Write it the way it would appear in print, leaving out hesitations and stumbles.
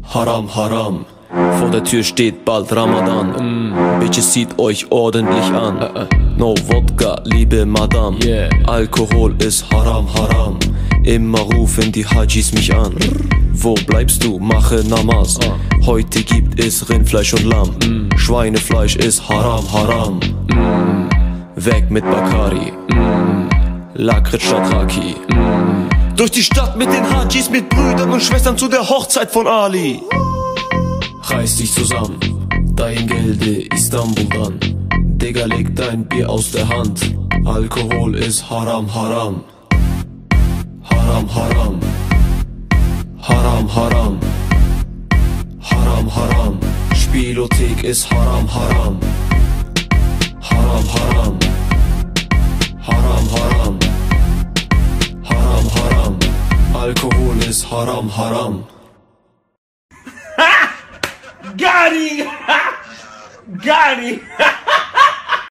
Haram, Haram. Vor der Tür steht bald Ramadan. Bitches, zieht euch ordentlich an. No Wodka, liebe Madame. Alkohol ist Haram, Haram. Immer rufen die Hajis mich an. Wo bleibst du? Mache Namaz. Heute gibt es Rindfleisch und Lamm. Schweinefleisch ist Haram, Haram. Weg mit Bacardi. Lakritz statt Raki. Durch die Stadt mit den Hajis, mit Brüdern und Schwestern zu der Hochzeit von Ali. Reiß dich zusammen, dein Gelde Istanbul dran. Digga, leg dein Bier aus der Hand. Alkohol ist Haram, Haram. Haram, Haram. Haram, Haram. Haram, Haram. Spielothek ist Haram, Haram. Haram, Haram. Haram, Haram. Haram, Haram. Alkohol ist Haram, Haram. Got him! Got him!